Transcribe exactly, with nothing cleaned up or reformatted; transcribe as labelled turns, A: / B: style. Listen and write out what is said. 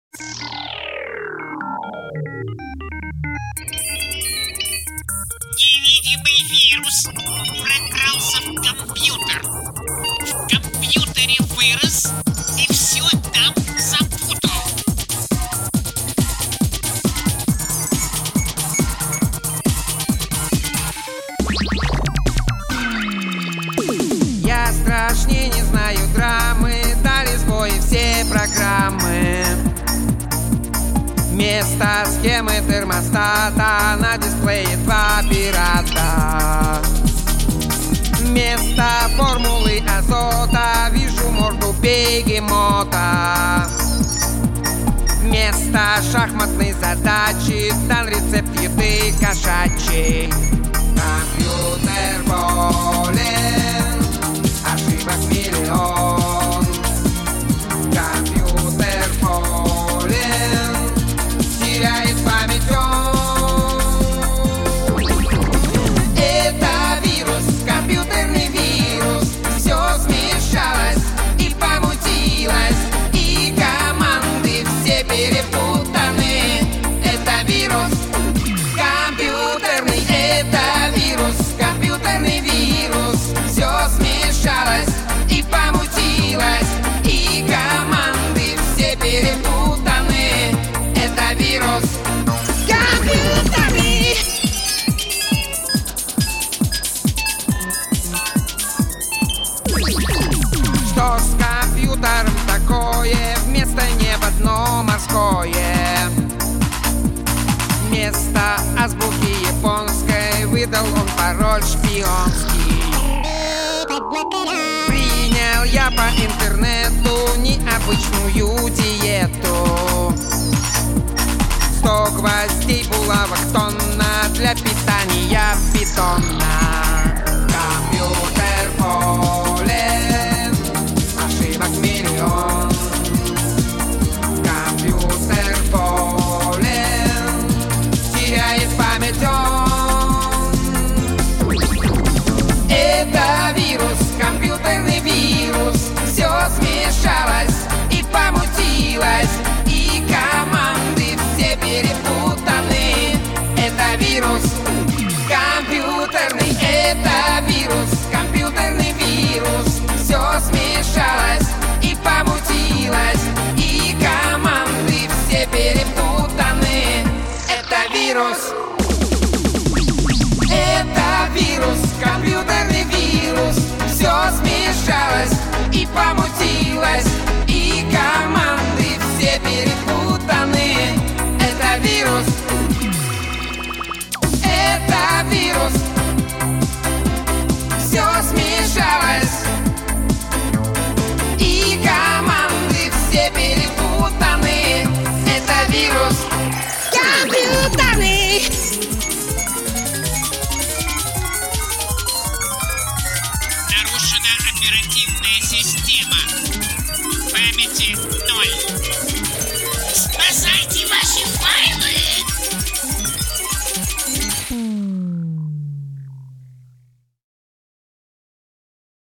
A: Невидимый вирус прокрался в компьютер. В компьютере вырос и все там запутал.
B: Я страшнее не знаю драмы, дали сбои все программы. Вместо схемы термостата на дисплее два пирата. Вместо формулы азота вижу морду бегемота. Вместо шахматной задачи дан рецепт еды кошачьей. Компьютер болен, ошибок миллион. Компьютер болен, теряет память он. Это вирус, компьютерный вирус. Все смешалось и помутилось, и команды все перепутаны. Это вирус компьютерный, это вирус, компьютерный вирус. Все смешалось и помутилось, и команды все перепутаны. Это вирус компьютерный. Что с компьютером такое? Вместо неба дно морское. Вместо азбуки японской выдал он пароль шпионский. Принял я по интернету необычную диету. Сто гвоздей, булавок тонна для питания питона. Компьютер болен, ошибок миллион. Компьютер болен, теряет память он. Это вирус, компьютерный вирус. Все смешалось и помутилось, и команды все перепутаны. Это вирус компьютерный, это вирус, компьютерный вирус. Все смешалось и помутилось, и команды все перепутаны. Это вирус. Это вирус, компьютерный вирус. Все смешалось и помутилось, и команды все перепутаны. Это вирус. Это вирус. Все смешалось, и команды все перепутаны. Это вирус компьютерный.